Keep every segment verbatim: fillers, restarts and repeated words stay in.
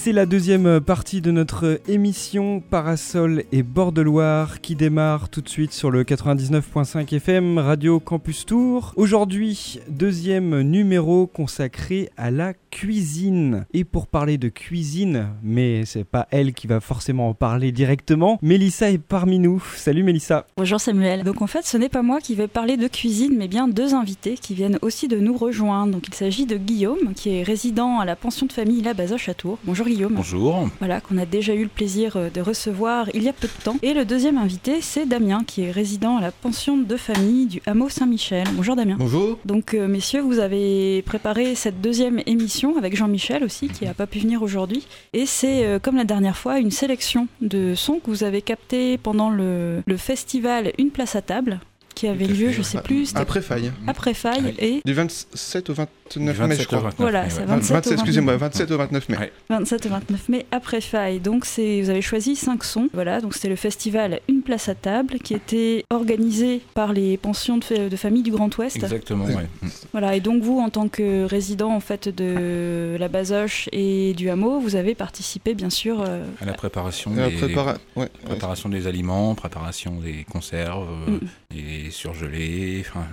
C'est la deuxième partie de notre émission Parasol et Bord de Loire qui démarre tout de suite sur le quatre-vingt-dix-neuf virgule cinq F M Radio Campus Tour. Aujourd'hui, deuxième numéro consacré à la cuisine. Et pour parler de cuisine, mais c'est pas elle qui va forcément en parler directement, Mélissa est parmi nous. Salut Mélissa. Bonjour Samuel. Donc en fait, ce n'est pas moi qui vais parler de cuisine, mais bien deux invités qui viennent aussi de nous rejoindre. Donc il s'agit de Guillaume, qui est résident à la pension de famille La Bazoche à Tours. Bonjour Guillaume. Bonjour. Voilà, qu'on a déjà eu le plaisir de recevoir il y a peu de temps. Et le deuxième invité, c'est Damien, qui est résident à la pension de famille du hameau Saint-Michel. Bonjour Damien. Bonjour. Donc euh, messieurs, vous avez préparé cette deuxième émission avec Jean-Michel aussi, qui n'a pas pu venir aujourd'hui. Et c'est, euh, comme la dernière fois, une sélection de sons que vous avez captés pendant le, le festival Une place à table, qui avait lieu, je sais plus, c'était après faille. Après faille et du vingt-sept au vingt-neuf mai, je crois. vingt-neuf, voilà, c'est vingt-sept, vingt-sept, excusez-moi, vingt-sept au vingt-neuf mai. Ouais. vingt-sept au vingt-neuf mai après faille. Donc c'est, vous avez choisi cinq sons. Voilà, donc c'était le festival Une place à table qui était organisé par les pensions de, f- de famille du Grand Ouest. Exactement, ouais. Voilà, et donc vous, en tant que résident en fait de la Bazoche et du hameau, vous avez participé bien sûr euh, à la préparation, la des, prépara... ouais, préparation ouais. des aliments, préparation des conserves, mm. et surgelés, enfin.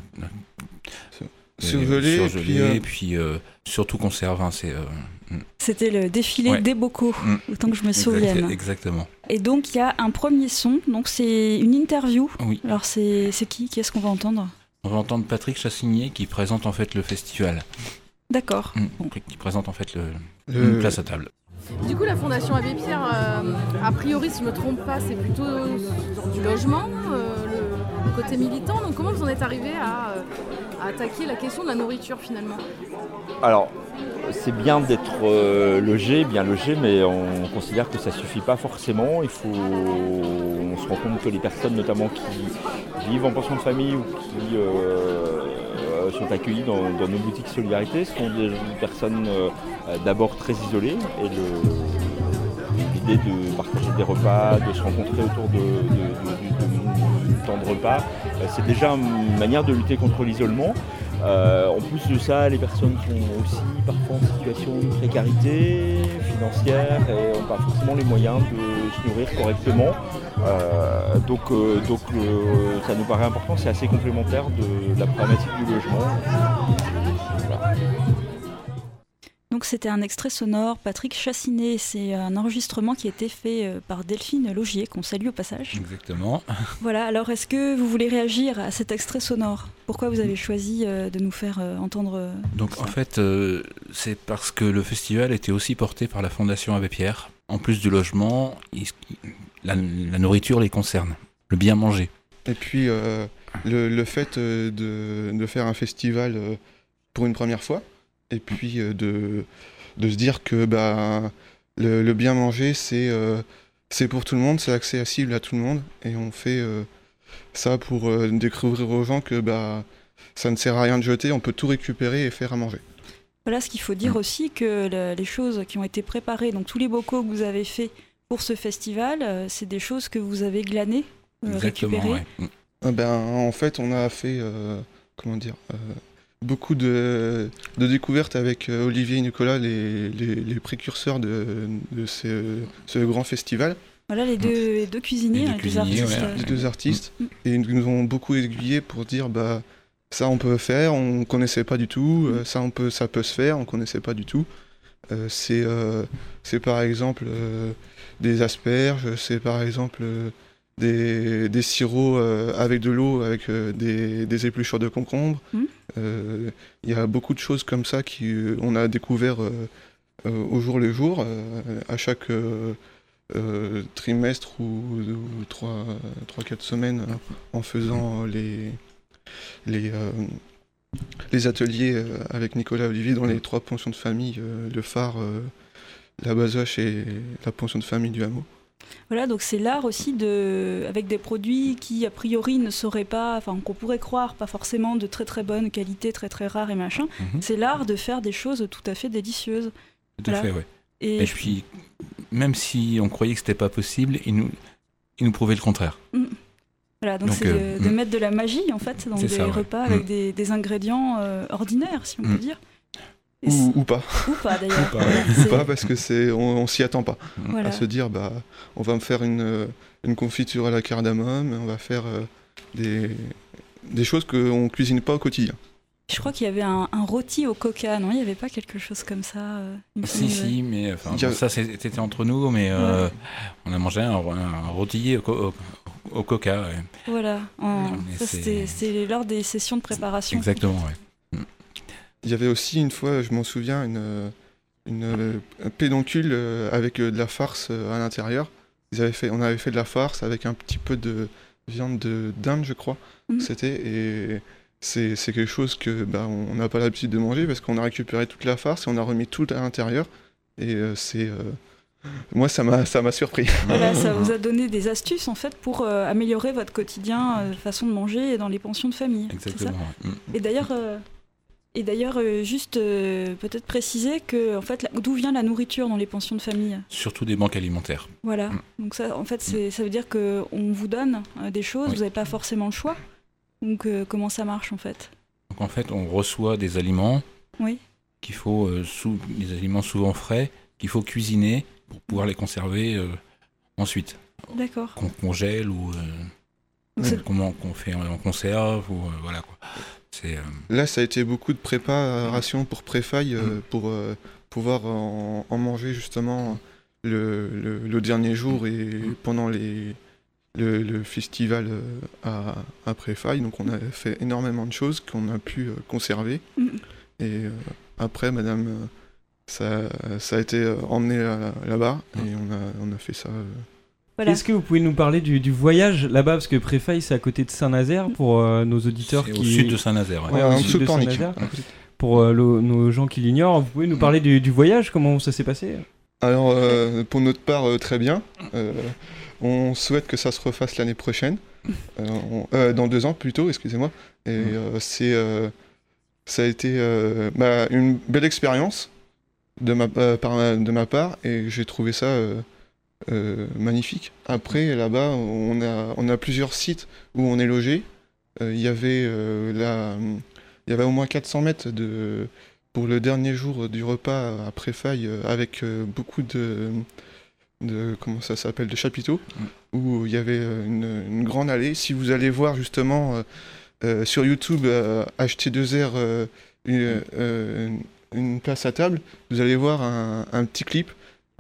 Surgelé, surgelé, puis, euh... et puis euh, surtout conserve. Hein, c'est, euh... C'était le défilé ouais. des bocaux, mm. autant que je me exact, souvienne. Exactement. Et donc il y a un premier son, donc c'est une interview. Oui. Alors c'est, c'est qui Qui est-ce qu'on va entendre ? On va entendre Patrick Chassigné qui présente en fait le festival. D'accord. Mm. Bon. Qui présente en fait le, le... une place à table. Du coup, la Fondation Abbé Pierre, euh, a priori, si je ne me trompe pas, c'est plutôt sur du logement, euh, le, le côté militant. Donc, comment vous en êtes arrivé à, à attaquer la question de la nourriture finalement ? Alors, c'est bien d'être euh, logé, bien logé, mais on considère que ça ne suffit pas forcément. Il faut, on se rend compte que les personnes, notamment qui vivent en pension de famille ou qui euh, sont accueillies dans, dans nos boutiques Solidarité, sont des personnes euh, d'abord très isolées. Et le, l'idée de partager des repas, de se rencontrer autour de, de, de, de, de temps de repas, c'est déjà une manière de lutter contre l'isolement. Euh, en plus de ça, les personnes sont aussi parfois en situation de précarité financière et n'ont pas forcément les moyens de se nourrir correctement. Euh, donc euh, donc euh, ça nous paraît important, c'est assez complémentaire de la problématique du logement. Voilà. Donc c'était un extrait sonore, Patrick Chassigné, c'est un enregistrement qui a été fait par Delphine Logier, qu'on salue au passage. Exactement. Voilà, alors est-ce que vous voulez réagir à cet extrait sonore ? Pourquoi vous avez choisi de nous faire entendre Donc ça ? En fait, euh, c'est parce que le festival était aussi porté par la Fondation Abbé Pierre. En plus du logement, il, la, la nourriture les concerne, le bien manger. Et puis euh, le, le fait de, de faire un festival pour une première fois, et puis euh, de, de se dire que bah, le, le bien manger, c'est, euh, c'est pour tout le monde, c'est accessible à tout le monde. Et on fait euh, ça pour euh, découvrir aux gens que bah, ça ne sert à rien de jeter, on peut tout récupérer et faire à manger. Voilà, ce qu'il faut dire mmh. aussi, que le, les choses qui ont été préparées, donc tous les bocaux que vous avez faits pour ce festival, euh, c'est des choses que vous avez glanées, euh, récupérées. Ouais. Ah ben, en fait, on a fait, euh, comment dire... Euh, beaucoup de, de découvertes avec euh, Olivier et Nicolas, les, les, les précurseurs de, de ce, ce grand festival. Voilà, les deux, les deux cuisiniers, les deux, cuisiniers, les deux artistes. Ouais. Les deux artistes. Mmh. Et ils nous ont beaucoup aiguillés pour dire, bah, ça on peut faire, on ne connaissait pas du tout, mmh. euh, ça, on peut, ça peut se faire, on ne connaissait pas du tout. Euh, c'est, euh, c'est par exemple euh, des asperges, c'est par exemple... Euh, Des, des sirops euh, avec de l'eau, avec euh, des, des épluchures de concombre. Il mmh. euh, y a beaucoup de choses comme ça qu'on euh, a découvert euh, euh, au jour le jour, euh, à chaque euh, euh, trimestre ou, ou trois, trois, quatre semaines, hein, en faisant les, les, euh, les ateliers euh, avec Nicolas Olivier dans les trois pensions de famille, euh, le phare, euh, la Bazoche et la pension de famille du hameau. Voilà, donc c'est l'art aussi de, avec des produits qui a priori ne seraient pas, enfin qu'on pourrait croire pas forcément de très très bonne qualité, très très rares et machin. Mm-hmm. C'est l'art de faire des choses tout à fait délicieuses. Tout à voilà. fait, oui. Et, et je... puis, même si on croyait que c'était pas possible, il nous, il nous prouvait le contraire. Mm. Voilà, donc, donc c'est euh, de, de mm. mettre de la magie en fait dans c'est des ça, repas ouais. avec mm. des, des ingrédients euh, ordinaires, si on mm. peut dire. Et c'est- Ou, ou pas. Ou pas d'ailleurs. Ou pas, ouais. C'est- Ou pas parce que c'est, on, on s'y attend pas. voilà. À se dire, bah, on va me faire une, euh, une confiture à la cardamome, on va faire euh, des, des choses qu'on ne cuisine pas au quotidien. Je crois qu'il y avait un, un rôti au coca, non? Il n'y avait pas quelque chose comme ça euh, il me Si, semble, si, mais enfin, Il y a- bon, ça c'était entre nous, mais euh, on a mangé un, un rôti au, co- au, au coca. Ouais. Voilà. En- Mais ça, c'est- c'était, c'était lors des sessions de préparation. Exactement, ouais. Il y avait aussi une fois, je m'en souviens, une, une, euh, un pédoncule euh, avec euh, de la farce euh, à l'intérieur. Ils avaient fait, on avait fait de la farce avec un petit peu de viande de dinde, je crois. Mhm. C'était et c'est, c'est quelque chose que bah, on n'a pas l'habitude de manger parce qu'on a récupéré toute la farce et on a remis tout à l'intérieur. Et euh, c'est euh, moi ça m'a ça m'a surpris. Voilà, ça vous a donné des astuces en fait pour euh, améliorer votre quotidien, euh, façon de manger dans les pensions de famille. c'est ça Exactement. Ouais. Mm. Et d'ailleurs, euh, et d'ailleurs, euh, juste euh, peut-être préciser que en fait, la- d'où vient la nourriture dans les pensions de famille. Surtout des banques alimentaires. Voilà. Mm. Donc ça, en fait, c'est, ça veut dire que on vous donne euh, des choses, Oui. vous n'avez pas forcément le choix. Donc euh, comment ça marche en fait? Donc en fait, on reçoit des aliments Oui. qu'il faut, euh, sous, des aliments souvent frais, qu'il faut cuisiner pour pouvoir les conserver euh, ensuite. D'accord. Qu'on congèle ou euh, Donc c'est- comment qu'on fait en conserve ou euh, voilà quoi. C'est euh, Là, ça a été beaucoup de préparation pour préfaille euh, Mm. pour euh, pouvoir en, en manger justement le, le, le dernier jour et pendant les, le, le festival euh, à, à préfaille. Donc, on a fait énormément de choses qu'on a pu euh, conserver. Mm. Et euh, après, madame, euh, ça, ça a été euh, emmené là- là-bas et on a, on a fait ça. euh, Voilà. Est-ce que vous pouvez nous parler du, du voyage là-bas? Parce que Préfaille, c'est à côté de Saint-Nazaire pour euh, nos auditeurs c'est qui... au sud de Saint-Nazaire. ouais. Ouais, en au dessous sud de de Pornic. Saint-Nazaire. Pour euh, lo- nos gens qui l'ignorent, vous pouvez nous parler du, du voyage? Comment ça s'est passé? Alors, euh, pour notre part, euh, très bien. Euh, on souhaite que ça se refasse l'année prochaine. Euh, on- euh, dans deux ans plutôt, excusez-moi. Et euh, c'est, euh, ça a été euh, bah, une belle expérience de ma, euh, par ma- de ma part et j'ai trouvé ça euh, euh, magnifique. Après, là-bas, on a, on a plusieurs sites où on est logé. Euh, Il y avait euh, là, il y avait au moins quatre cents mètres de pour le dernier jour du repas à Préfaille euh, avec euh, beaucoup de, de comment ça s'appelle de chapiteaux où il y avait euh, une, une grande allée. Si vous allez voir justement euh, euh, sur YouTube euh, H T deux R euh, une, euh, une place à table, vous allez voir un, un petit clip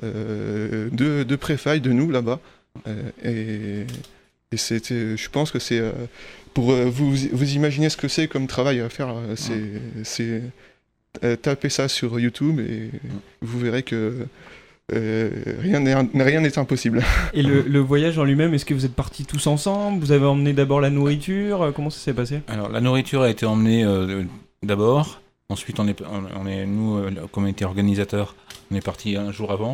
euh, de, de Préfaille de nous là-bas. Euh, et et c'était, je pense que c'est euh, pour euh, vous vous imaginez ce que c'est comme travail à faire. euh, C'est c'est euh, tapez ça sur YouTube et vous verrez que euh, rien n'est rien n'est impossible. Et le, le voyage en lui-même, est-ce que vous êtes partis tous ensemble? Vous avez emmené d'abord la nourriture? Euh, Comment ça s'est passé? Alors la nourriture a été emmenée euh, d'abord. Ensuite, on est, on est nous, euh, comme on était organisateur, on est parti un jour avant.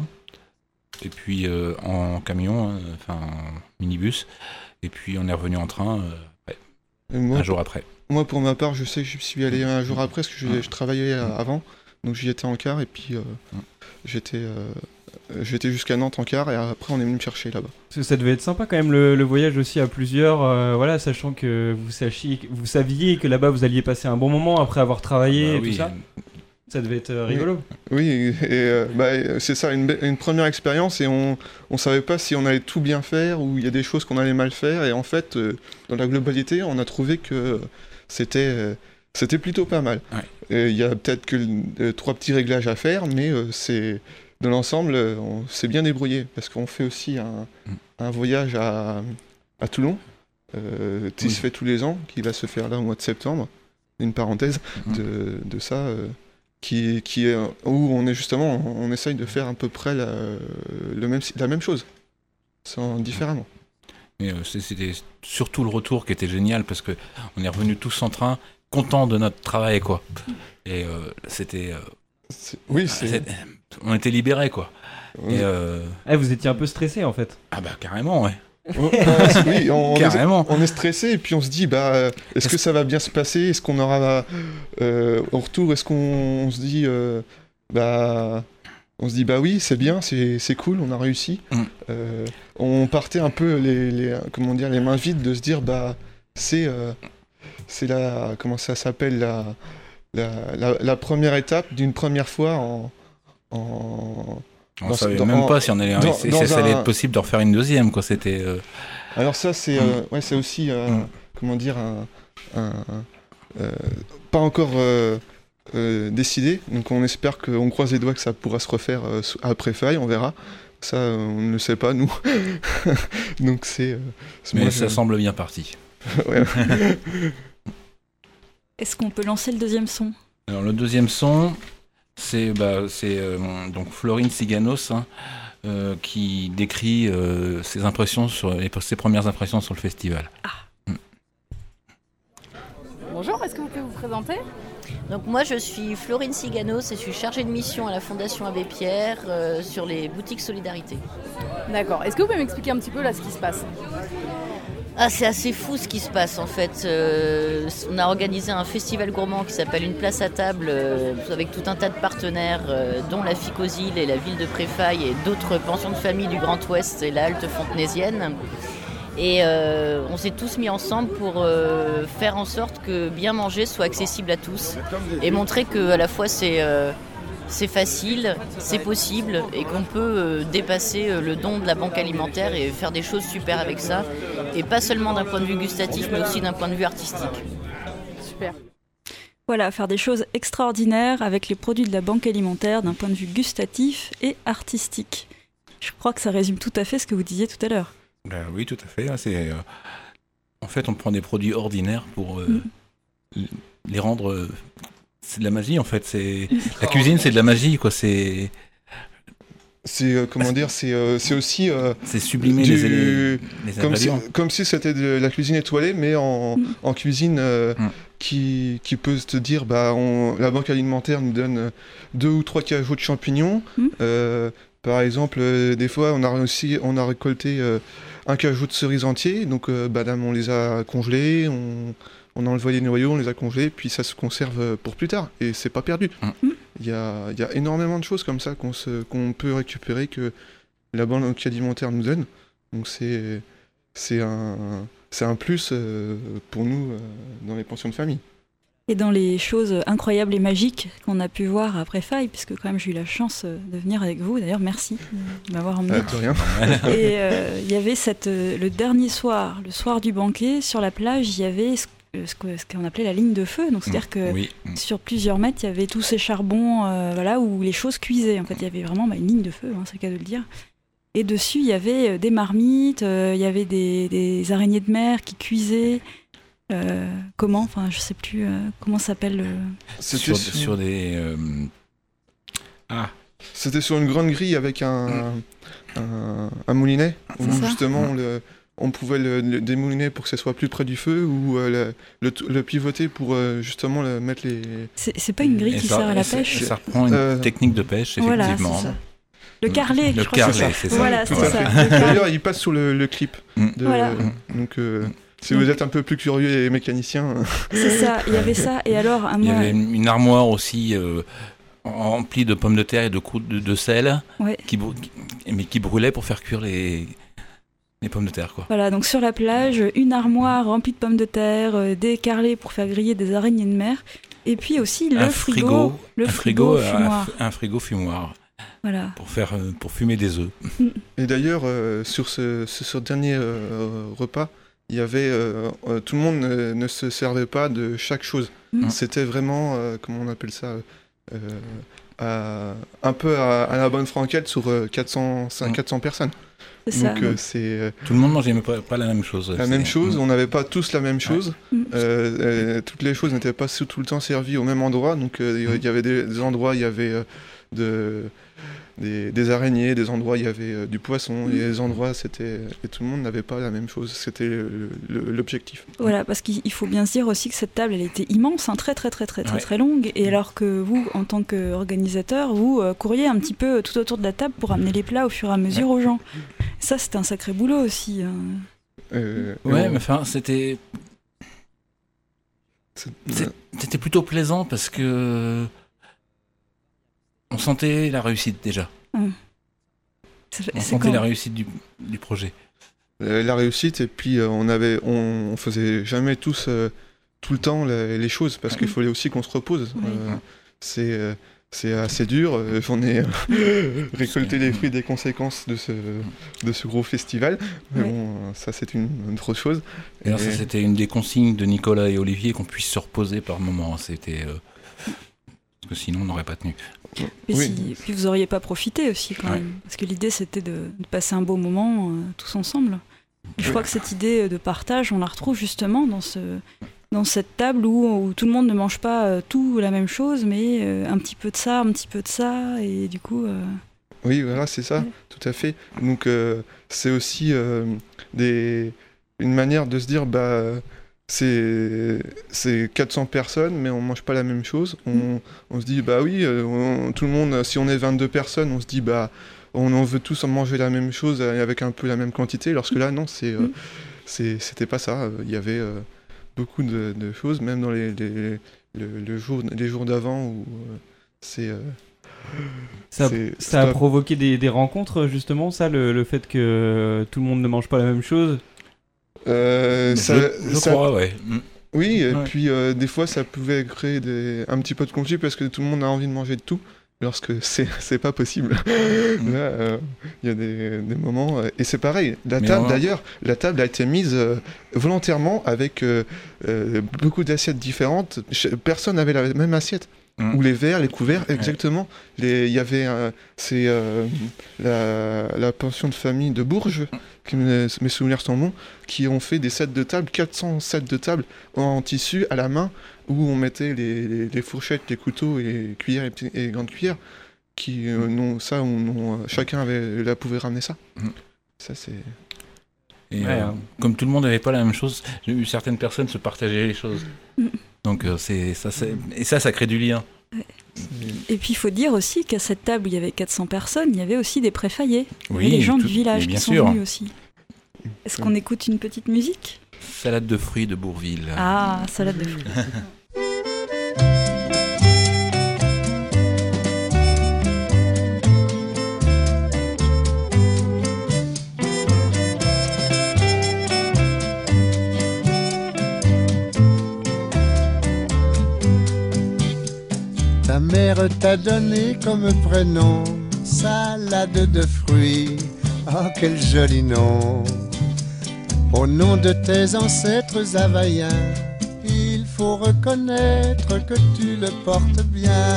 Et puis euh, en camion, hein, enfin en minibus. Et puis on est revenu en train euh, ouais, Et moi, un jour après. moi, pour ma part, je sais que je suis allé un jour après parce que je, je travaillais euh, avant, donc j'y étais en car et puis euh, j'étais euh, j'étais jusqu'à Nantes en car et après on est venu me chercher là-bas. Parce que ça devait être sympa quand même le, le voyage aussi à plusieurs, euh, voilà, sachant que vous sachiez, vous saviez que là-bas vous alliez passer un bon moment après avoir travaillé Bah et oui, tout ça. Ça devait être euh, rigolo. Oui, et, et, euh, bah, c'est ça, une, be- une première expérience et on on savait pas si on allait tout bien faire ou il y a des choses qu'on allait mal faire et en fait, euh, dans la globalité, on a trouvé que c'était euh, c'était plutôt pas mal. Ouais. Et il y a peut-être que euh, trois petits réglages à faire, mais euh, c'est dans l'ensemble, euh, on s'est bien débrouillé parce qu'on fait aussi un, Mm. un voyage à, à Toulon euh, qui Oui. se fait tous les ans, qui va se faire là au mois de septembre. Une parenthèse Mm. de, de ça. euh, qui, qui est, où on est justement, on, on essaye de faire à peu près la, le même, la même chose, sans, différemment. Mais euh, c'est- c'était surtout le retour qui était génial parce que on est revenus tous en train, contents de notre travail quoi. Et euh, c'était, euh, C'est- oui, c'est. c'est- on était libérés quoi. Oui, Et euh, Ah, vous étiez un peu stressé en fait. ah bah carrément ouais. Oh, ah, c'est- oui, on, on est, Carrément. on est stressé et puis on se dit, bah, euh, est-ce que ça va bien se passer? Est-ce qu'on aura euh, au retour, est-ce qu'on on se dit, euh, bah, on se dit, bah oui, c'est bien, c'est c'est cool, on a réussi. Mm. Euh, on partait un peu les, les, comment dire, les mains vides de se dire, bah, c'est, euh, c'est la, comment ça s'appelle la la, la, la première étape d'une première fois en... en On dans- savait dans- même en- pas si on allait, dans- si dans ça allait un- être possible de refaire une deuxième, quoi. C'était. euh, Alors ça, c'est euh, ouais, c'est aussi, euh, Mm. comment dire, un, un- euh, pas encore euh, euh, décidé. Donc on espère qu'on croise les doigts que ça pourra se refaire euh, sous- après faille, on verra. Ça, euh, on ne le sait pas, nous. Donc c'est... euh, c'est Mais moi, ça je- semble bien parti. ouais. Est-ce qu'on peut lancer le deuxième son? Alors le deuxième son, c'est bah, c'est euh, donc Florine Siganos hein, euh, qui décrit euh, ses impressions sur les, ses premières impressions sur le festival. Bonjour, est-ce que vous pouvez vous présenter? Donc moi je suis Florine Siganos et je suis chargée de mission à la Fondation Abbé Pierre euh, sur les boutiques Solidarité. D'accord. Est-ce que vous pouvez m'expliquer un petit peu là ce qui se passe? Ah, c'est assez fou ce qui se passe en fait. Euh, on a organisé un festival gourmand qui s'appelle Une place à table euh, avec tout un tas de partenaires euh, dont la Ficosile et la ville de Préfaille et d'autres pensions de famille du Grand Ouest et la halte fontenaisienne. Et euh, on s'est tous mis ensemble pour euh, faire en sorte que bien manger soit accessible à tous et montrer que à la fois c'est euh, c'est facile, c'est possible et qu'on peut euh, dépasser euh, le don de la banque alimentaire et faire des choses super avec ça, et pas seulement d'un point de vue gustatif mais aussi d'un point de vue artistique. Super. Voilà, faire des choses extraordinaires avec les produits de la banque alimentaire d'un point de vue gustatif et artistique. Je crois que ça résume tout à fait ce que vous disiez tout à l'heure. Ben oui, tout à fait. hein, C'est, euh, en fait, on prend des produits ordinaires pour euh, Mm. les rendre. euh, c'est de la magie, en fait. C'est la cuisine, c'est de la magie, quoi. C'est, C'est, euh, comment dire, c'est euh, c'est aussi... euh, c'est sublimer du- les, les, les Comme si, ingrédients. comme si c'était de la cuisine étoilée, mais en, Mm. en cuisine euh, Mm. qui, qui peut te dire, bah, on, la banque alimentaire nous donne euh, deux ou trois cajots de champignons. Mm. Euh, par exemple, euh, des fois, on a aussi, on a récolté euh, un cajot de cerises entier, donc euh, bah, là, on les a congelés, on, on a enlevé les noyaux, on les a congelés, puis ça se conserve euh, pour plus tard, et c'est pas perdu. Mm. Il y a, il y a énormément de choses comme ça qu'on se, qu'on peut récupérer que la banque alimentaire nous donne. Donc c'est, c'est, un, c'est un plus euh, pour nous euh, dans les pensions de famille. Et dans les choses incroyables et magiques qu'on a pu voir après Faille, puisque quand même j'ai eu la chance euh, de venir avec vous, d'ailleurs merci de m'avoir emmené. Euh, de rien. Et euh, il y avait cette, euh, le dernier soir, le soir du banquet, sur la plage, il y avait ce, ce que- ce qu'on appelait la ligne de feu. Donc c'est-à-dire que Oui. sur plusieurs mètres, il y avait tous ces charbons euh, voilà, où les choses cuisaient. En fait, il y avait vraiment bah, une ligne de feu, hein, c'est le cas de le dire. Et dessus, il y avait euh, des marmites, euh, il y avait des, des araignées de mer qui cuisaient. Euh, comment Enfin, je sais plus euh, comment ça s'appelle. le- C'était Sur, sur, sur des. euh, Ah, c'était sur une grande grille avec un, un, un moulinet, où C'est ça. justement on, le- on pouvait le, le démouliner pour que ce soit plus près du feu, ou euh, le, le, le pivoter pour euh, justement le, mettre les... C'est c'est pas une grille et qui ça- sert à la et ça- pêche. Ça reprend une Euh, technique de pêche, Voilà, effectivement. c'est ça. Le carlet, Le je crois que c'est carlet, ça. c'est ça. Voilà, Tout c'est à ça. fait. le carlet. D'ailleurs, il passe sur le, le clip. Mm. De, Voilà. Donc, euh, si Donc- vous êtes un peu plus curieux et mécanicien, C'est ça, il y avait ça. Et alors, à Il y moi, avait une une armoire aussi euh, remplie de pommes de terre et de croûtes de, de sel, Ouais. qui, brû- qui- mais qui brûlait pour faire cuire les, les pommes de terre, quoi. voilà, donc sur la plage, une armoire remplie de pommes de terre, euh, des carlets pour faire griller des araignées de mer, et puis aussi le un frigo, frigo, le un frigo, frigo, un, fumoir. un frigo fumoir Voilà. pour faire euh, pour fumer des œufs. et d'ailleurs, euh, sur ce, ce, ce dernier euh, repas, il y avait euh, euh, tout le monde ne, ne se servait pas de chaque chose. Mm. C'était vraiment, euh, comment on appelle ça, euh, à- un peu à, à la bonne franquette sur euh, quatre cents, Mm. quatre cents personnes. C'est ça. Donc euh, c'est euh, Tout le monde mangeait mais pas, pas la même chose. la C'est- même chose, Mm. on n'avait pas tous la même chose. Mm. Euh, euh, toutes les choses n'étaient pas tout le temps servies au même endroit. Donc euh, il Mm. y avait des, des endroits, il y avait euh, de, des, des araignées, des endroits, il y avait euh, du poisson, et des endroits, c'était. Et tout le monde n'avait pas la même chose. C'était le- le- l'objectif. Voilà, parce qu'il il faut bien se dire aussi que cette table, elle était immense, hein, très très très très très Ouais. très longue, et alors que vous, en tant qu'organisateur, vous euh, couriez un petit peu tout autour de la table pour amener les plats au fur et à mesure aux gens. Ça, c'était un sacré boulot aussi. hein. Euh, et Ouais, on- mais enfin, c'était c'est- c'est- c'était plutôt plaisant parce que on sentait la réussite déjà. C'est- On c'est sentait quand- la réussite du, du projet. euh, la réussite, et puis euh, on avait, on, on faisait jamais tous, euh, tout le temps les, les choses, parce qu'il fallait aussi qu'on se repose. Oui. Euh, c'est, euh, c'est assez dur. Euh, j'en ai euh, récolté les fruits des conséquences de ce, de ce gros festival. Mais Oui. bon, ça c'est une, une autre chose. Et alors, ça, c'était une des consignes de Nicolas et Olivier, qu'on puisse se reposer par moment. C'était... Euh... Parce que sinon, on n'aurait pas tenu. Et Oui. si, puis vous auriez pas profité aussi quand Ouais. même, parce que l'idée c'était de, de passer un beau moment euh, tous ensemble. Et je Oui. crois que cette idée de partage, on la retrouve justement dans ce, dans cette table où, où tout le monde ne mange pas euh, tout la même chose, mais euh, un petit peu de ça, un petit peu de ça, et du coup. Euh... Oui, voilà, c'est ça, Ouais. tout à fait. Donc, euh, c'est aussi euh, des... une manière de se dire, bah, c'est, c'est quatre cents personnes, mais on mange pas la même chose. On, on se dit, bah oui, euh, on- tout le monde, si on est vingt-deux personnes, on se dit, bah, on en veut tous en manger la même chose euh, avec un peu la même quantité. Lorsque là, non, c'est, euh, Mm. c'est, c'était pas ça. Il y avait euh, beaucoup de, de choses, même dans les, les, le, le jour, les jours d'avant où euh, c'est. euh, Ça, c'est ça a stop. provoqué des, des rencontres, justement, ça, le, le fait que tout le monde ne mange pas la même chose. Euh, Je, ça- je ça- crois, ouais. Mm. Oui, et Ouais. puis euh, des fois ça pouvait créer des... un petit peu de conflit parce que tout le monde a envie de manger de tout, lorsque c'est, c'est pas possible. Là, euh, il y a des, des moments... euh, et c'est pareil, la Mais table on- d'ailleurs, la table a été mise euh, volontairement avec euh, euh, beaucoup d'assiettes différentes. Ch- Personne n'avait la même assiette. Mm. Ou les verres, les couverts, exactement. Les- Il y avait... euh, c'est euh, la, la pension de famille de Bourges, qui me- mes souvenirs sont bons, qui ont fait des sets de table, quatre cents sets de table en tissu à la main, où on mettait les, les- les fourchettes, les couteaux et les cuillères et, petits- et grandes cuillères, qui euh, n'ont ça, on, on- chacun avait, là, pouvait ramener ça. Mm. Ça c'est. Et Ouais, euh, hein. comme tout le monde n'avait pas la même chose, j'ai vu certaines personnes se partager les choses. Mm. Donc euh, c'est ça, c'est... et ça, ça crée du lien. Et puis il faut dire aussi qu'à cette table où il y avait quatre cents personnes, il y avait aussi des préfaillés. Il y avait Oui, les gens tout- du village mais bien qui sont sûr. venus aussi. Est-ce qu'on écoute une petite musique? Salade de fruits de Bourville. Ah, salade de fruits. Ta mère t'a donné comme prénom salade de fruits. Oh, quel joli nom! Au nom de tes ancêtres havaïens, il faut reconnaître que tu le portes bien.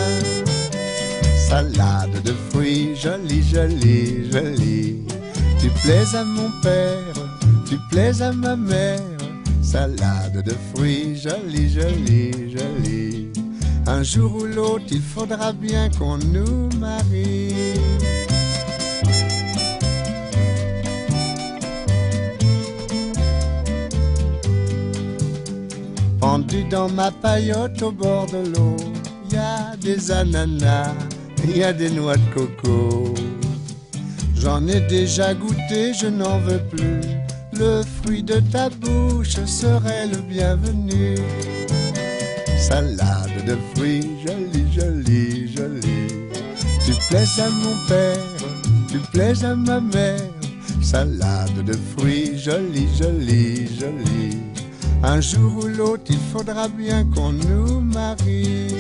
Salade de fruits, jolie, jolie, jolie. Tu plais à mon père, tu plais à ma mère. Salade de fruits, jolie, jolie, jolie. Un jour ou l'autre, il faudra bien qu'on nous marie. Pendu dans ma paillote au bord de l'eau, il y a des ananas, il y a des noix de coco. J'en ai déjà goûté, je n'en veux plus. Le fruit de ta bouche serait le bienvenu. Salade de fruits, jolie, jolie, jolie. Tu plais à mon père, tu plais à ma mère. Salade de fruits, jolie, jolie, jolie. Un jour ou l'autre, il faudra bien qu'on nous marie.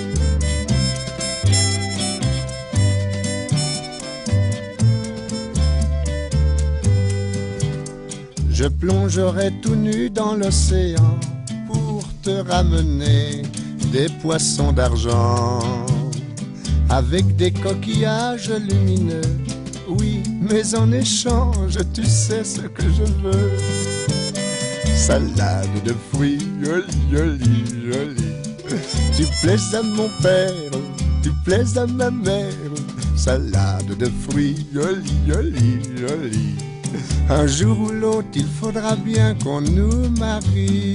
Je plongerai tout nu dans l'océan pour te ramener des poissons d'argent avec des coquillages lumineux. Oui, mais en échange, tu sais ce que je veux. Salade de fruits, jolie, jolie, jolie. Tu plais à mon père, tu plais à ma mère. Salade de fruits, jolie, jolie, jolie. Un jour ou l'autre, il faudra bien qu'on nous marie.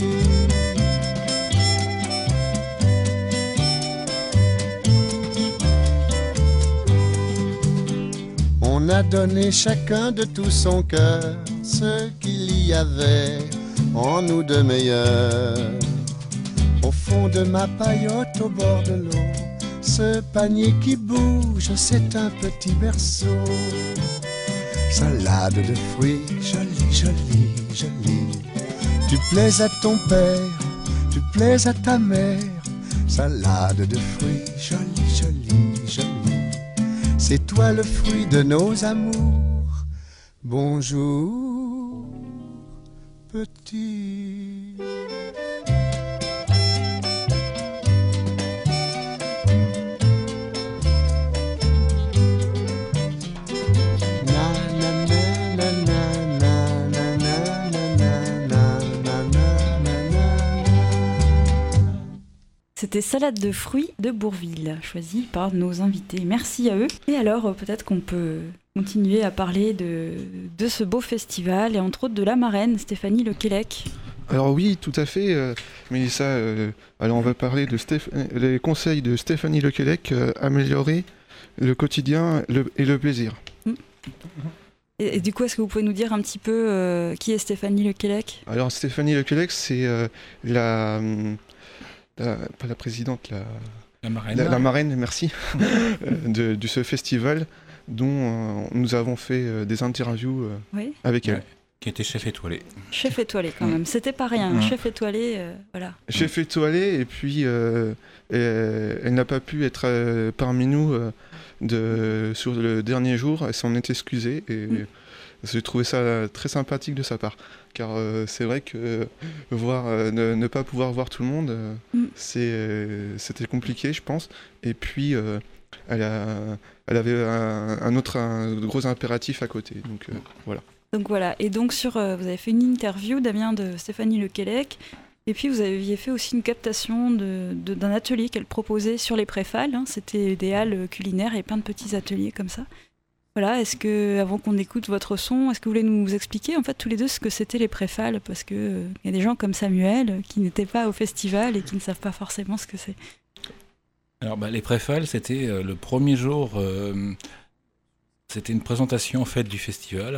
On a donné chacun de tout son cœur ce qu'il y avait en nous de meilleur. Au fond de ma paillote au bord de l'eau, ce panier qui bouge, c'est un petit berceau. Salade de fruits, jolie, jolie, jolie. Tu plais à ton père, tu plais à ta mère. Salade de fruits, jolie, jolie, jolie. C'est toi le fruit de nos amours. Bonjour, petit. C'était Salade de fruits de Bourvil, choisi par nos invités. Merci à eux. Et alors, euh, peut-être qu'on peut continuer à parler de, de ce beau festival, et entre autres de la marraine, Stéphanie Lequelec. Alors oui, tout à fait, euh, Mélissa. Euh, alors on va parler de Stéph- les conseils de Stéphanie Lequelec, euh, améliorer le quotidien le, et le plaisir. Mmh. Et, et du coup, est-ce que vous pouvez nous dire un petit peu euh, qui est Stéphanie Lequelec ? Alors Stéphanie Lequelec, c'est euh, la... La, pas la présidente, la, la marraine, la, la marraine merci, de, de ce festival dont euh, nous avons fait euh, des interviews euh, oui. avec elle. Ouais, qui était chef étoilé. Chef étoilé quand même, c'était pas rien, mmh. chef étoilé, euh, voilà. Chef étoilé, et puis euh, elle, elle n'a pas pu être euh, parmi nous euh, de, sur le dernier jour, elle s'en est excusée, et mmh. j'ai trouvé ça très sympathique de sa part. Car euh, c'est vrai que euh, voir, euh, ne, ne pas pouvoir voir tout le monde, euh, mm. c'est, euh, c'était compliqué, je pense. Et puis, euh, elle, a, elle avait un, un autre un gros impératif à côté. Donc, euh, voilà. Donc voilà. Et donc, sur, euh, vous avez fait une interview, Damien, de Stéphanie Lequelec. Et puis, vous aviez fait aussi une captation de, de, d'un atelier qu'elle proposait sur les préfales. Hein. C'était des halles culinaires et plein de petits ateliers comme ça. Voilà, est-ce que, avant qu'on écoute votre son, est-ce que vous voulez nous expliquer en fait tous les deux ce que c'était les préfales ? Parce qu'il euh, y a des gens comme Samuel euh, qui n'étaient pas au festival et qui ne savent pas forcément ce que c'est. Alors bah, les préfales, c'était euh, le premier jour, euh, c'était une présentation en fait du festival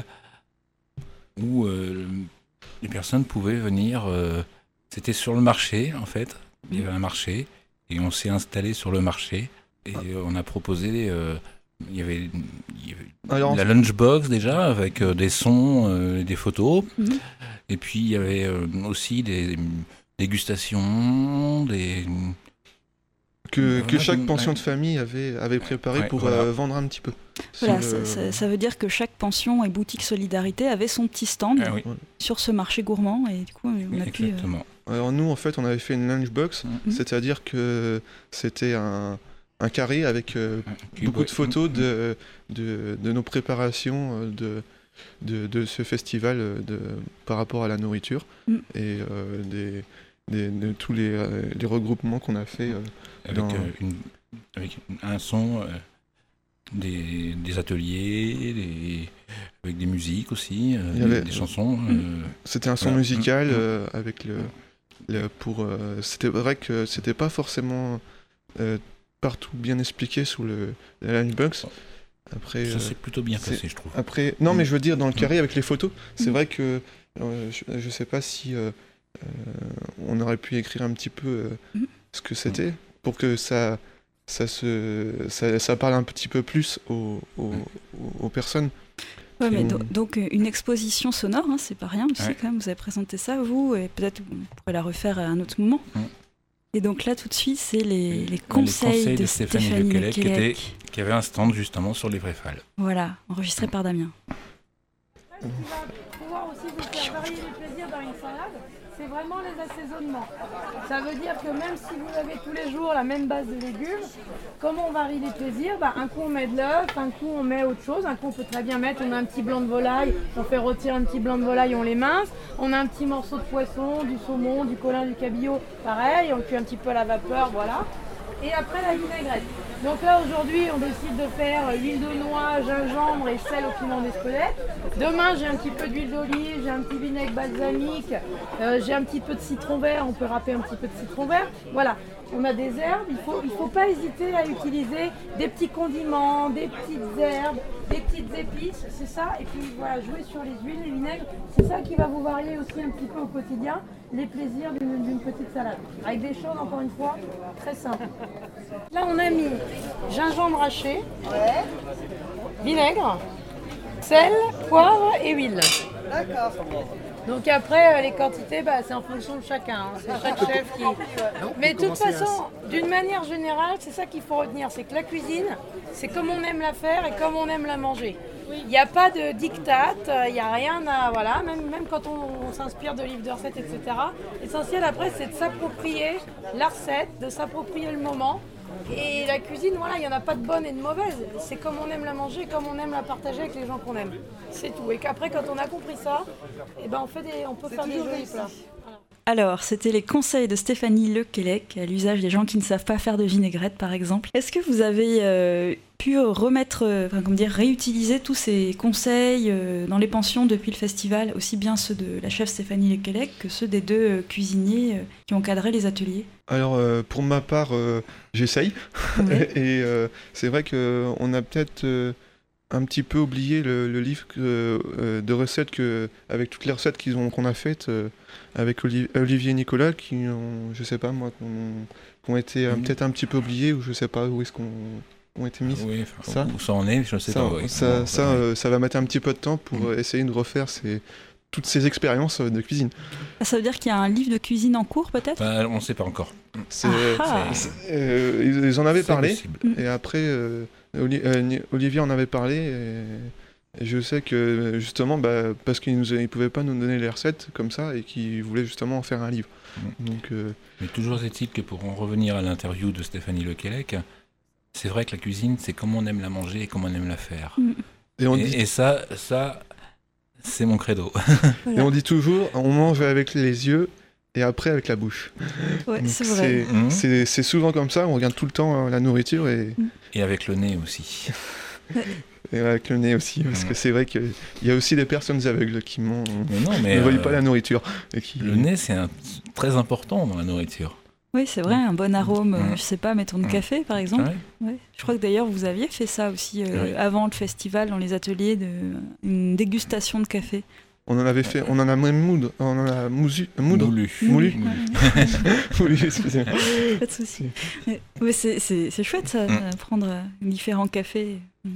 où euh, les personnes pouvaient venir, euh, c'était sur le marché en fait, il y avait un marché et on s'est installé sur le marché et euh, on a proposé... Euh, Il y avait, il y avait Alors, la lunchbox déjà avec euh, des sons et euh, des photos. Mmh. Et puis il y avait euh, aussi des dégustations, des... Que, voilà, que chaque donc, pension ouais. de famille avait, avait préparé ouais, pour voilà. euh, vendre un petit peu. Voilà, le... ça, ça, ça veut dire que chaque pension et boutique Solidarité avait son petit stand ah, oui. sur ce marché gourmand et du coup on oui, a exactement. pu... Euh... Alors nous en fait on avait fait une lunchbox, mmh. c'est-à-dire que c'était un... un carré avec euh, beaucoup de photos de, de, de nos préparations de, de, de ce festival de, par rapport à la nourriture mm. et euh, des, des, de tous les, les regroupements qu'on a fait. Euh, avec, dans... euh, une, avec un son, euh, des, des ateliers, des, avec des musiques aussi, euh, des, avait... des chansons. Mm. Euh, c'était un son voilà. musical euh, avec le, le pour. Euh, c'était vrai que c'était pas forcément euh, partout bien expliqué sous le, la lunchbox. Après, ça euh, c'est plutôt bien passé, je trouve. Après, non, mmh. mais je veux dire dans le carré mmh. avec les photos, c'est mmh. vrai que euh, je, je sais pas si euh, euh, on aurait pu écrire un petit peu euh, mmh. ce que c'était mmh. pour que ça, ça se, ça, ça parle un petit peu plus aux, aux, aux, aux personnes. Ouais, mais do- donc une exposition sonore, hein, c'est pas rien aussi ouais. quand même. Vous avez présenté ça vous et peut-être vous pourrez la refaire à un autre moment. Mmh. Et donc là, tout de suite, c'est les, les, conseils, les conseils de, de Stéphanie, Stéphanie Lequelec, qui, était, qui avait un stand justement sur les préfales. Voilà, enregistré par Damien. Ce qui va pouvoir aussi vous faire varier les plaisirs dans une salade, c'est vraiment les assaisonnements. Ça veut dire que même si vous avez tous les jours la même base de légumes, comment on varie les plaisirs, bah, un coup on met de l'œuf, un coup on met autre chose, un coup on peut très bien mettre, on a un petit blanc de volaille, on fait rôtir un petit blanc de volaille, on les mince, on a un petit morceau de poisson, du saumon, du colin, du cabillaud, pareil, on cuit un petit peu à la vapeur, voilà. Et après la vinaigrette. Donc là aujourd'hui on décide de faire huile de noix, gingembre et sel au piment d'Espelette. Demain j'ai un petit peu d'huile d'olive, j'ai un petit vinaigre balsamique, euh, j'ai un petit peu de citron vert, on peut râper un petit peu de citron vert. Voilà, on a des herbes, il faut, il faut pas hésiter à utiliser des petits condiments, des petites herbes, des petites épices, c'est ça. Et puis voilà, jouer sur les huiles, les vinaigres, c'est ça qui va vous varier aussi un petit peu au quotidien les plaisirs d'une, d'une petite salade. Avec des choses, encore une fois, très simples. Là on a mis gingembre haché, ouais. vinaigre, sel, poivre et huile. D'accord. Donc après, euh, les quantités, bah, c'est en fonction de chacun. Hein. C'est chaque chef qui... Mais de toute façon, d'une manière générale, c'est ça qu'il faut retenir. C'est que la cuisine, c'est comme on aime la faire et comme on aime la manger. Il n'y a pas de diktat, il n'y a rien à... Voilà, même, même quand on, on s'inspire de livres de recettes, et cetera. L'essentiel après, c'est de s'approprier la recette, de s'approprier le moment. Et la cuisine, voilà, il n'y en a pas de bonne et de mauvaise. C'est comme on aime la manger, comme on aime la partager avec les gens qu'on aime. C'est tout. Et qu'après, quand on a compris ça, eh ben on, fait des, on peut c'est faire des jolis plats. Voilà. Alors, c'était les conseils de Stéphanie Lequelec à l'usage des gens qui ne savent pas faire de vinaigrette, par exemple. Est-ce que vous avez euh, pu remettre, euh, enfin, comment dire, réutiliser tous ces conseils euh, dans les pensions depuis le festival, aussi bien ceux de la chef Stéphanie Lequelec que ceux des deux euh, cuisiniers euh, qui ont cadré les ateliers? Alors, euh, pour ma part, euh, j'essaye. Ouais. Et euh, c'est vrai qu'on a peut-être euh, un petit peu oublié le, le livre que, euh, de recettes que, avec toutes les recettes qu'ils ont, qu'on a faites euh, avec Oli- Olivier et Nicolas, qui ont, je sais pas moi, qui ont, qui ont été euh, mmh. peut-être un petit peu oubliés, ou je sais pas où est-ce qu'on ont été mis. Oui, ça, où ça en est, je sais ça, pas. Oui. Ça, ça, ça, euh, ça va mettre un petit peu de temps pour mmh. euh, essayer de refaire ces... toutes ces expériences de cuisine. Ça veut dire qu'il y a un livre de cuisine en cours, peut-être? Bah, on ne sait pas encore. C'est, ah c'est, euh, ils, ils en avaient c'est parlé, possible. Et après, euh, Oli- euh, Olivier en avait parlé, et, et je sais que, justement, bah, parce qu'il ne pouvait pas nous donner les recettes comme ça, et qu'il voulait justement en faire un livre. Mmh. Donc, euh... Mais toujours est-il que pour en revenir à l'interview de Stéphanie Lequelec, c'est vrai que la cuisine, c'est comme on aime la manger et comme on aime la faire. Mmh. Et, on et, dit... et ça... ça c'est mon credo. Voilà. Et on dit toujours, on mange avec les yeux et après avec la bouche. Ouais, c'est vrai. C'est, mmh. c'est, c'est souvent comme ça, on regarde tout le temps la nourriture et... Et avec le nez aussi. Et avec le nez aussi, parce mmh. que c'est vrai qu'il y a aussi des personnes aveugles qui m'ont... mais non, mais ne voient euh, pas la nourriture. Et qui... Le nez, c'est un... très important dans la nourriture. Oui, c'est vrai, un bon arôme, mmh. je sais pas, mettons de café par exemple. Ouais. Ouais. Je crois que d'ailleurs vous aviez fait ça aussi euh, ouais. avant le festival, dans les ateliers, de... une dégustation de café. On en avait fait, on en a même moudre, on en a mousu, moudre, moulu, moulu, moulu. moulu, excusez-moi. Pas de souci. Mais, mais c'est, c'est, c'est chouette ça, mmh. prendre différents cafés. Mmh.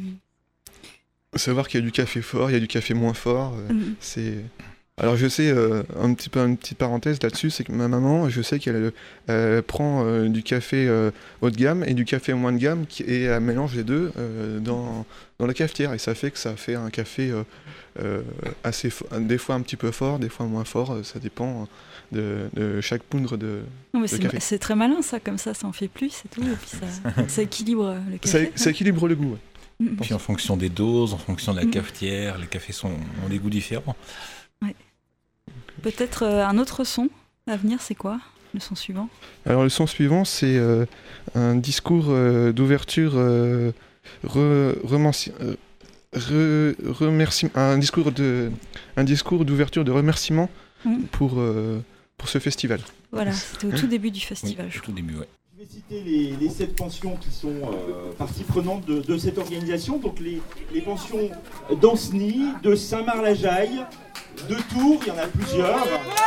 Savoir qu'il y a du café fort, il y a du café moins fort, euh, mmh. c'est. Alors je sais, euh, un petit peu une petite parenthèse là-dessus, c'est que ma maman, je sais qu'elle euh, prend euh, du café euh, haut de gamme et du café moins de gamme qui, et elle mélange les deux euh, dans, dans la cafetière, et ça fait que ça fait un café euh, euh, assez fo- des fois un petit peu fort, des fois moins fort, ça dépend de, de chaque poudre de, non, mais de c'est, café. C'est très malin ça, comme ça, ça en fait plus et tout, et puis ça, ça équilibre le café. Ça, ça équilibre le goût. Ouais. Mmh. Puis en fonction des doses, en fonction de la mmh. cafetière, les cafés sont, ont des goûts différents. Ouais. Peut-être euh, un autre son à venir, c'est quoi le son suivant? Alors le son suivant, c'est euh, un discours euh, d'ouverture, euh, re, remerci, euh, re, remerci, un discours de, un discours d'ouverture de remerciement mmh. pour euh, pour ce festival. Voilà, c'était au tout début du festival. Oui, au tout début, ouais. Je vais citer les, les sept pensions qui sont euh, partie prenante de, de cette organisation. Donc les, les pensions d'Ancenis, de Saint-Marc-la-Jaille, de Tours, il y en a plusieurs.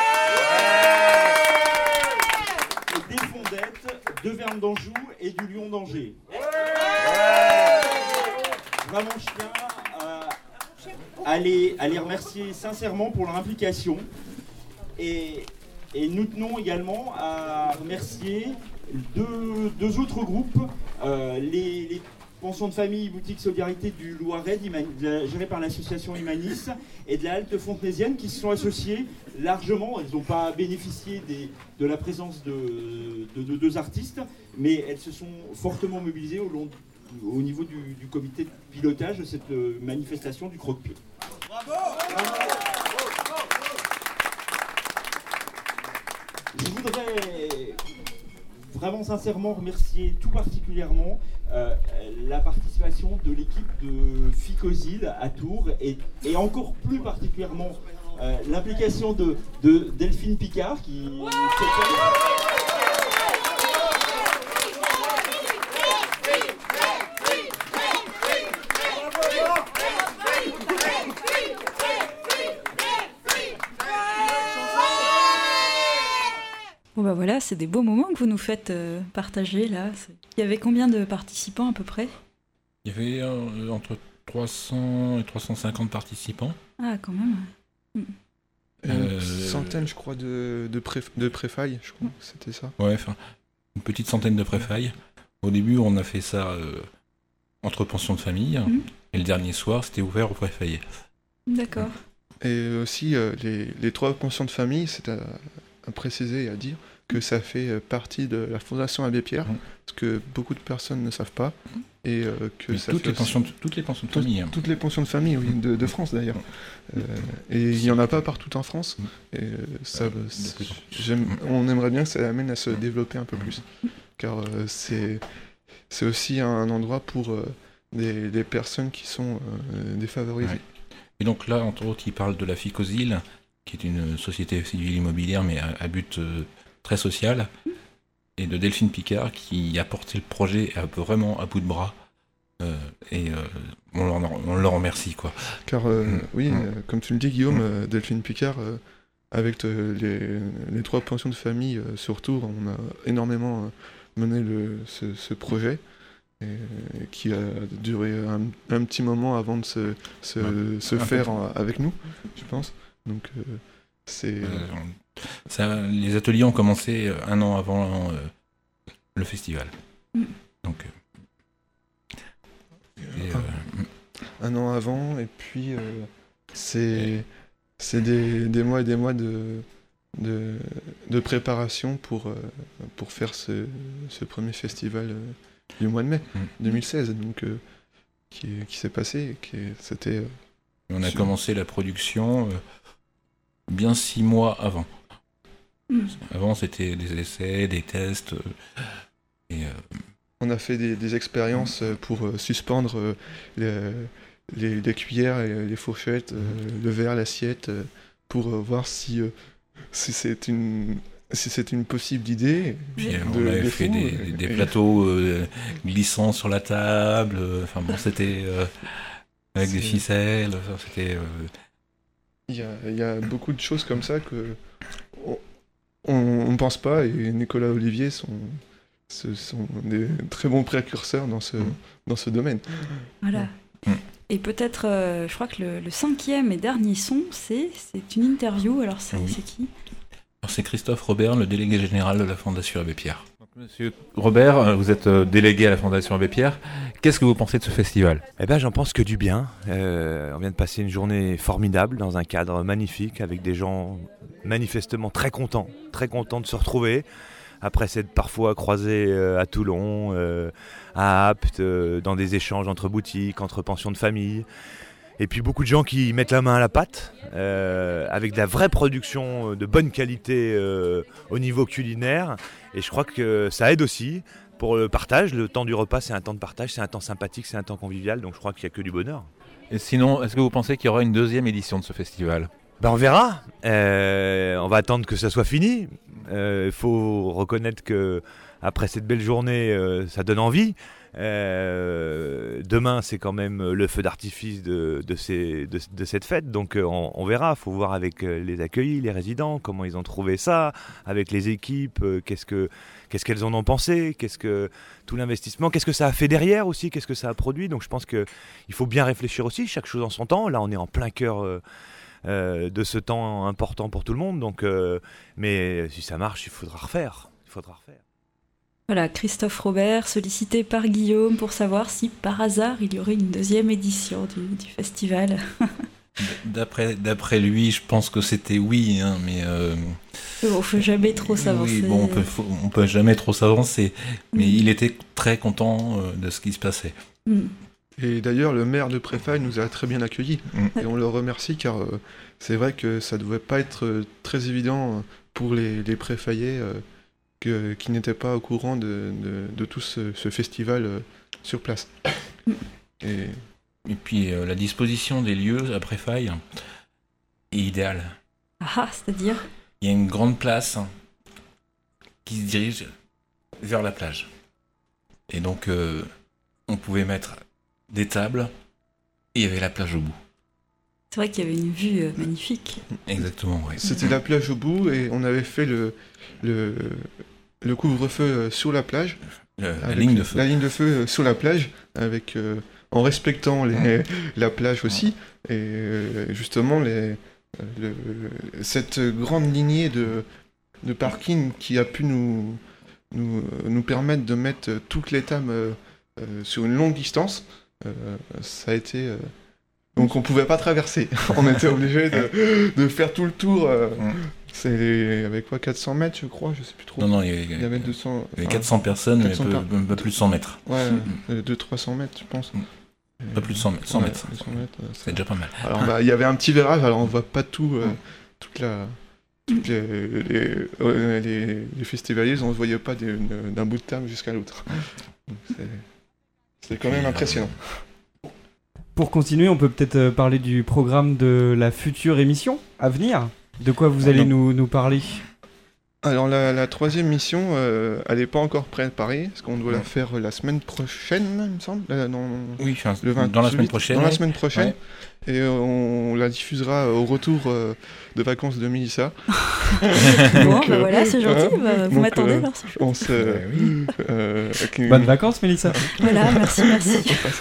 Et des Fondettes, de Verne d'Anjou et du Lion d'Angers. Vraiment, je tiens à, à, les, à les remercier sincèrement pour leur implication. Et, et nous tenons également à remercier deux, deux autres groupes, euh, les, les pensions de famille boutique Solidarité du Loiret, gérées par l'association Humanis, et de la halte fontenaisienne, qui se sont associés largement. Elles n'ont pas bénéficié des, de la présence de, de, de deux artistes, mais elles se sont fortement mobilisées au, long, au niveau du, du comité de pilotage de cette manifestation du croque-pied. Bravo, Bravo. Je voudrais vraiment sincèrement remercier tout particulièrement euh, la participation de l'équipe de Ficosil à Tours et, et encore plus particulièrement euh, l'implication de, de Delphine Picard qui... Ouais Bon bah voilà, c'est des beaux moments que vous nous faites euh, partager là. C'est... Il y avait combien de participants à peu près? Il y avait euh, entre trois cents et trois cent cinquante participants. Ah quand même. Mmh. Une Euh, centaine, je crois, de, de, pré, de préfailles, je crois, c'était ça. Ouais, enfin, une petite centaine de préfailles. Au début, on a fait ça euh, entre pensions de famille, Mhm. et le dernier soir, c'était ouvert aux préfaillés. D'accord. Et aussi, euh, les, les trois pensions de famille, c'est à, à préciser et à dire que ça fait euh, partie de la Fondation Abbé Pierre, Mhm. ce que beaucoup de personnes ne savent pas, et euh, que Mais ça toutes, fait les aussi- pensions de, toutes les pensions de Toutes- famille. hein. Toutes les pensions de famille, oui, de, de France d'ailleurs. Euh, et il n'y en a pas partout en France. Et euh, ça, Euh, c'est- de plus en j'aime- on aimerait bien que ça amène à se développer un peu plus. Car euh, c'est, c'est aussi un endroit pour euh, des, des personnes qui sont euh, défavorisées. Ouais. Et donc là, entre autres, il parle de la Ficosil, qui est une société civile immobilière, mais à, à but euh, très social, et de Delphine Picard, qui a porté le projet à, vraiment à bout de bras. Euh, et euh, on, leur, on leur remercie, quoi. Car euh, Mm. oui, Mm. euh, comme tu le dis Guillaume, Mm. euh, Delphine Picard, euh, avec euh, les, les trois pensions de famille euh, sur Tours, on a énormément euh, mené le, ce, ce projet, et, et qui a duré un, un petit moment avant de se, se, Ouais. se Un peu faire plus. en- avec nous, je pense. Donc euh, c'est... Euh, ça, les ateliers ont commencé euh, un an avant euh, le festival. Mm. Donc, euh, et, euh, un an avant, et puis euh, c'est c'est des, des mois et des mois de, de, de préparation pour, euh, pour faire ce, ce premier festival euh, du mois de mai Mm. deux mille seize, donc, euh, qui, qui s'est passé, et qui est- c'était... euh, on a Sur- commencé la production euh, bien six mois avant. Mm. Avant, c'était des essais, des tests. euh, et, euh, on a fait des, des expériences euh, pour euh, suspendre euh, les, les, les cuillères, et les fourchettes, euh, le verre, l'assiette, euh, pour euh, voir si, euh, si c'est une... Si c'est une possible idée. puis, euh, de- on avait des fait fonds, des, et- des et- plateaux euh, glissants sur la table. euh, Enfin bon, c'était euh, avec des C'est- ficelles. enfin, C'était. euh, Il y a, il y a beaucoup de choses comme ça que on ne pense pas, et Nicolas Olivier sont, ce sont des très bons précurseurs dans ce, Mm. dans ce domaine. Voilà. Mm. Et peut-être, euh, je crois que le, le cinquième et dernier son, c'est c'est une interview. Alors, c'est Oui. c'est qui? Alors, c'est Christophe Robert, le délégué général de la Fondation Abbé Pierre. Monsieur Robert, euh, vous êtes euh, délégué à la Fondation Abbé Pierre. Qu'est-ce que vous pensez de ce festival? Eh ben, j'en pense que du bien. Euh, on vient de passer une journée formidable dans un cadre magnifique avec des gens manifestement très contents, très contents de se retrouver après s'être parfois croisés euh, à Toulon, euh, à Apt, euh, dans des échanges entre boutiques, entre pensions de famille. Et puis beaucoup de gens qui mettent la main à la pâte, euh, avec de la vraie production de bonne qualité euh, au niveau culinaire. Et je crois que ça aide aussi pour le partage. Le temps du repas, c'est un temps de partage, c'est un temps sympathique, c'est un temps convivial. Donc je crois qu'il n'y a que du bonheur. Et sinon, est-ce que vous pensez qu'il y aura une deuxième édition de ce festival? Ben on verra. Euh, on va attendre que ça soit fini. Il euh, faut reconnaître que après cette belle journée, euh, ça donne envie. Euh, demain, c'est quand même le feu d'artifice de, de, ces, de, de cette fête, donc euh, on, on verra. Il faut voir avec euh, les accueillis, les résidents, comment ils ont trouvé ça, avec les équipes, euh, qu'est-ce que, qu'est-ce qu'elles en ont pensé, qu'est-ce que tout l'investissement, qu'est-ce que ça a fait derrière aussi, qu'est-ce que ça a produit. Donc je pense qu'il faut bien réfléchir aussi, chaque chose en son temps. Là, on est en plein cœur euh, euh, de ce temps important pour tout le monde. Donc, euh, mais si ça marche, il faudra refaire. Il faudra refaire. Voilà, Christophe Robert, sollicité par Guillaume pour savoir si par hasard il y aurait une deuxième édition du, du festival. D'après, d'après lui, je pense que c'était oui, hein, mais... Euh, Bon, faut jamais trop s'avancer. Oui, bon, on peut, faut- on peut jamais trop s'avancer, mais Mm. il était très content euh, de ce qui se passait. Mm. Et d'ailleurs, le maire de Préfaille nous a très bien accueillis, Mm. et on le remercie, car euh, c'est vrai que ça devait pas être euh, très évident euh, pour les, les préfaillés euh, que- qui n'étaient pas au courant de, de, de tout ce, ce festival euh, sur place. Mm. Et Et puis euh, la disposition des lieux à Préfaille est idéale. Ah, ah, c'est-à-dire Il y a une grande place hein, qui se dirige vers la plage. Et donc, euh, on pouvait mettre des tables et il y avait la plage au bout. C'est vrai qu'il y avait une vue euh, magnifique. Exactement, oui. c'était la plage au bout, et on avait fait le, le, le couvre-feu euh, sur la plage. Euh, la avec ligne de feu. La ligne de feu euh, sur la plage, avec, euh, en respectant les, la plage aussi. Et euh, justement, les, le, cette grande lignée de, de parking qui a pu nous, nous, nous permettre de mettre toutes les tables euh, euh, sur une longue distance, euh, ça a été... Euh, donc on pouvait pas traverser, on était obligé de, de faire tout le tour. Euh, c'est les, avec quoi, quatre cents mètres je crois, je sais plus trop. Non, non, il y avait, il y avait deux cents, il y avait quatre cents personnes, quatre cents mais peu, peu plus de cent mètres. Ouais, mmh. deux cents trois cents mètres je pense. Pas plus de cent mètres. cent ouais, mètres. cent mètres euh, c'est déjà pas mal. Alors bah, il y avait un petit virage, alors on voit pas tout, euh, toute la... Toutes les, les, euh, les, les festivaliers, on ne voyait pas des, d'un bout de table jusqu'à l'autre. Donc c'est, c'est quand même impressionnant. Pour continuer, on peut peut-être parler du programme de la future émission à venir. De quoi vous allez nous, nous parler ? Alors la, la troisième mission, euh, elle n'est pas encore préparée, parce qu'on doit ouais. la faire la semaine prochaine, il me semble. Là, dans, oui, enfin, le vingt, dans la semaine prochaine. Dans ouais. la semaine prochaine. Ouais. Et euh, on la diffusera au retour euh, de vacances de Mélissa. Bon, bah voilà, c'est gentil, euh, bah, vous donc, m'attendez euh, alors, c'est chouette. On se, oui. euh, okay. Bonnes vacances, Mélissa. Voilà, merci, merci.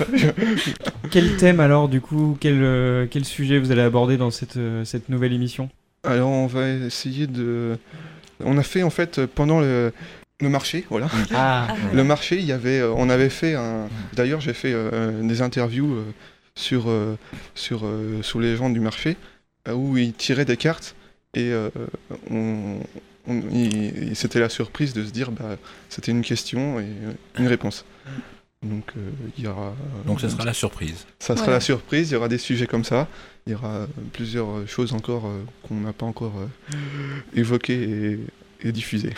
Quel thème alors, du coup, quel, euh, quel sujet vous allez aborder dans cette, euh, cette nouvelle émission ? Alors on va essayer de... On a fait en fait pendant le, le marché, voilà. Ah. Le marché, il y avait, on avait fait un. D'ailleurs, j'ai fait euh, des interviews euh, sur euh, sur euh, sur les gens du marché euh, où ils tiraient des cartes et euh, on, on, il, c'était la surprise de se dire bah c'était une question et une réponse. Donc il euh, y aura. Euh, Donc ça sera la surprise. Ça sera ouais. la surprise. Il y aura des sujets comme ça. Il y aura plusieurs choses encore euh, qu'on n'a pas encore euh, évoquées et, et diffusées.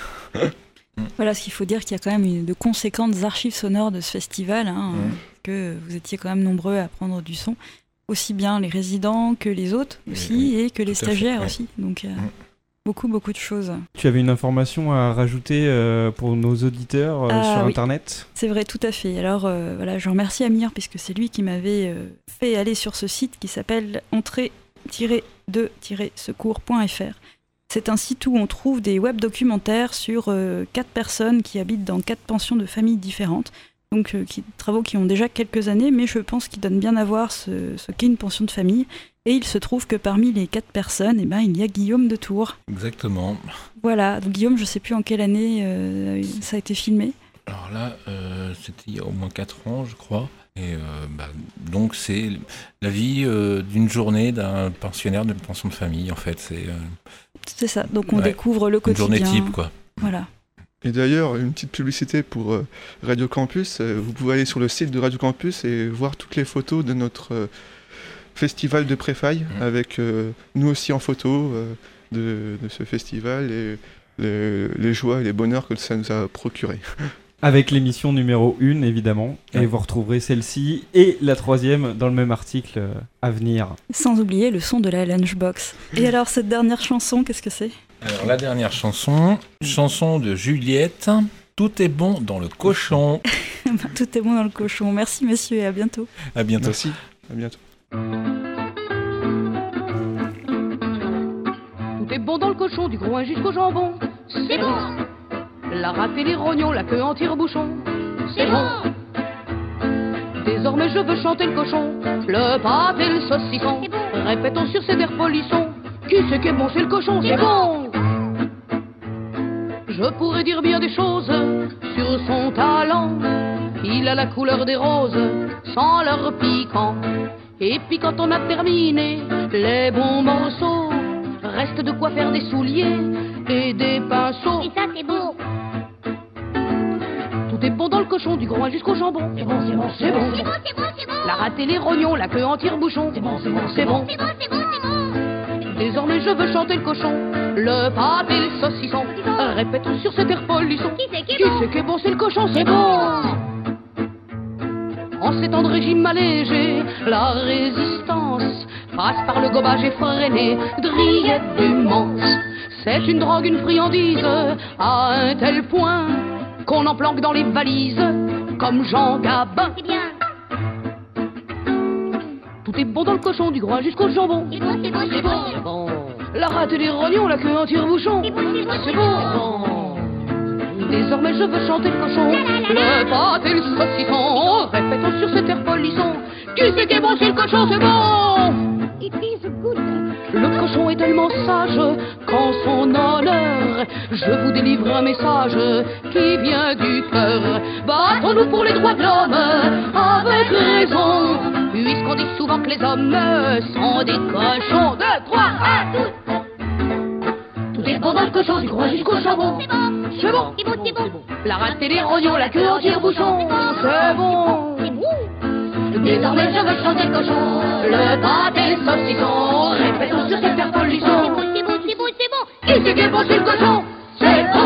Voilà, ce qu'il faut dire qu'il y a quand même une, de conséquentes archives sonores de ce festival, hein, mmh. que vous étiez quand même nombreux à prendre du son, aussi bien les résidents que les autres aussi, et, et que les stagiaires fait, aussi. Ouais. Donc euh, mmh. beaucoup, beaucoup de choses. Tu avais une information à rajouter euh, pour nos auditeurs euh, ah, sur oui. Internet ? C'est vrai, tout à fait. Alors euh, voilà, je remercie Amir puisque c'est lui qui m'avait euh, fait aller sur ce site qui s'appelle entrée tiret de tiret secours point f r. C'est un site où on trouve des web documentaires sur euh, quatre personnes qui habitent dans quatre pensions de familles différentes. Donc euh, qui, travaux qui ont déjà quelques années, mais je pense qu'ils donnent bien à voir ce, ce qu'est une pension de famille. Et il se trouve que parmi les quatre personnes, eh ben, il y a Guillaume de Tours. Exactement. Voilà, donc Guillaume, je ne sais plus en quelle année euh, ça a été filmé. Alors là, euh, c'était il y a au moins quatre ans, je crois. Et euh, bah, donc c'est la vie euh, d'une journée d'un pensionnaire de pension de famille, en fait. C'est, euh... c'est ça, donc on ouais. découvre le quotidien. Une journée type, quoi. Voilà. Et d'ailleurs, une petite publicité pour euh, Radio Campus. Euh, vous pouvez aller sur le site de Radio Campus et voir toutes les photos de notre euh, festival de Préfaille, mmh. avec euh, nous aussi en photo euh, de, de ce festival et les, les joies et les bonheurs que ça nous a procuré. Avec l'émission numéro un, évidemment, ouais. et vous retrouverez celle-ci et la troisième dans le même article euh, à venir. Sans oublier le son de la lunchbox. Et alors, cette dernière chanson, qu'est-ce que c'est ? Alors, la dernière chanson, chanson de Juliette, Tout est bon dans le cochon. Tout est bon dans le cochon. Merci, messieurs, et à bientôt. À bientôt. Merci, à bientôt. Tout est bon dans le cochon, du groin jusqu'au jambon. C'est bon. La rate et les rognons, la queue en tire-bouchon. C'est bon. Désormais je veux chanter le cochon, le pâte et le saucisson. Bon. Répétons sur cet air polisson. Qui c'est qui est bon, c'est le cochon, c'est, c'est bon. bon. Je pourrais dire bien des choses sur son talent. Il a la couleur des roses, sans leur piquant. Et puis quand on a terminé les bons morceaux, reste de quoi faire des souliers et des pinceaux. Et ça c'est beau. Tout est bon dans le cochon, du groin jusqu'au jambon. C'est bon, c'est bon, c'est bon. C'est bon, c'est bon, c'est bon. La rate et les rognons, la queue en tire-bouchon. C'est bon, c'est bon, c'est bon. C'est bon, c'est bon, c'est bon. Désormais je veux chanter le cochon, le pâte et le saucisson. Répétons sur cet air polisson. Qui c'est qui est Qui bon? c'est qui est bon, c'est le cochon, c'est bon. En ces temps de régime allégé, la résistance passe par le gobage effréné de rillettes du Mans. C'est une drogue, une friandise, à un tel point qu'on en planque dans les valises, comme Jean Gabin. C'est bien. Tout est bon dans le cochon, du groin jusqu'au jambon. C'est bon, c'est bon, c'est bon. C'est bon. La rate et les rognons, la queue en tire-bouchon. C'est bon, c'est bon, c'est bon. Désormais je veux chanter le cochon, la, la, la, la. Le pâte et le saucisson. Répétons sur cet air polisson. Qui c'est qui est bon, c'est le cochon, c'est bon. It is good. Le cochon est tellement sage qu'en son honneur, je vous délivre un message qui vient du cœur. Battons-nous pour les droits de l'homme avec raison, puisqu'on dit souvent que les hommes sont des cochons. Deux, trois, un, tout. Tout est bon dans le cochon, du gros jusqu'au charbon. C'est bon, c'est bon, c'est bon. La rate et les rognons, la queue en tire-bouchon. C'est bon. Désormais je veux chanter le cochon, le pâté, le saucisson. Répétons sur cette faire polisson. C'est bon, c'est bon, c'est bon, c'est bon. Et c'est bien bon, c'est le cochon. C'est bon.